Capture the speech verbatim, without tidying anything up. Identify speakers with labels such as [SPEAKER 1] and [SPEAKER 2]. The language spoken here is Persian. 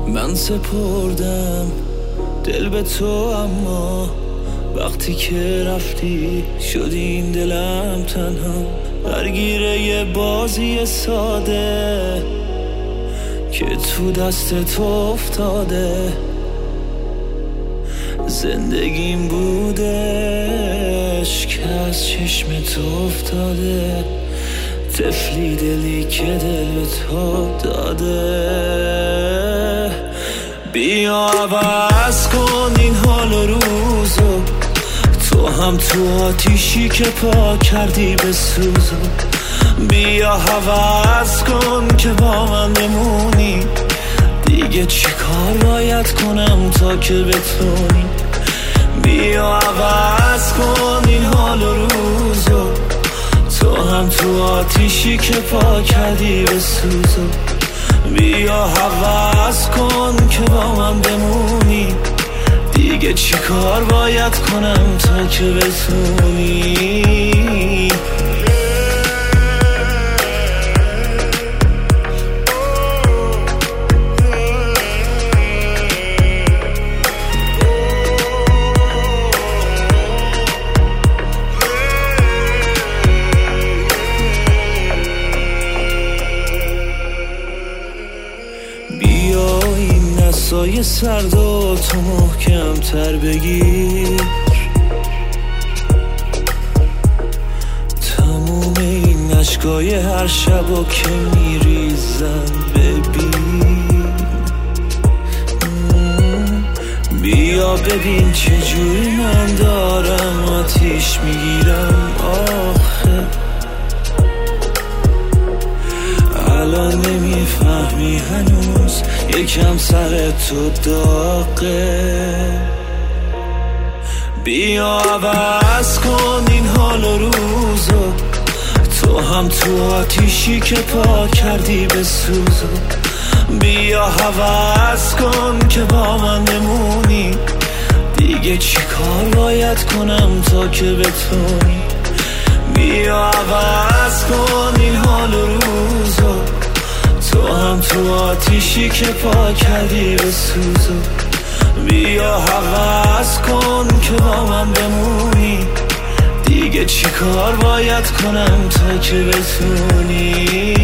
[SPEAKER 1] من سپردم دل به تو، اما وقتی که رفتی شدی این دلم تنها، درگیره یه بازی ساده که تو دست تو افتاده. زندگیم بودش که از چشم تو افتاده، طفلی دلی که دل به تو داده. بیا عوض کن این حال و روزو، تو هم تو آتیشی که پا کردی به سوزو. بیا عوض کن که با من بمونی، دیگه چی کار باید کنم تا که بتونی. بیا عوض کن این حال و روزو، تو هم تو آتیشی که پا کردی به سوزو. بیا عوض کن که با من بمونی، دیگه چی کار باید کنم تا که بتونی. بیا این نسای سرد و تو محکم تر بگیر، تموم این اشکای هر شب و که میریزن ببین. بیا ببین چجوری من دارم آتیش میگیرم آخه، الان نمیفهمی هنوز یکم سر تو داغه. بیا عوض کن این حال و روزو، تو هم تو آتیشی که پا کردی به سوزو. بیا عوض کن که با من بمونی، دیگه چی کار باید کنم تا که بتونی. بیا عوض کن این حال و روزو، تو هم تو آتیشی که پا کردی به سوزو. بیا عوض کن که با من بمونی، دیگه چی کار باید کنم تا که بتونی.